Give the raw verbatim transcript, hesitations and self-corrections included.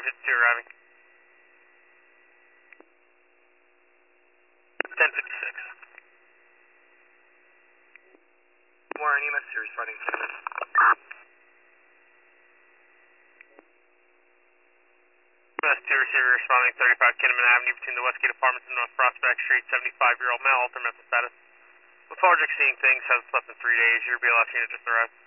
fifty-two arriving. ten fifty-six. Warren, E M S two responding to this. E M S two receiver responding thirty-five Kinnaman Avenue between the Westgate Apartments and North Prospect Street, seventy-five year old male, altered mental status. Lethargic, seeing things, hasn't slept in three days. Your B L S unit just arrived.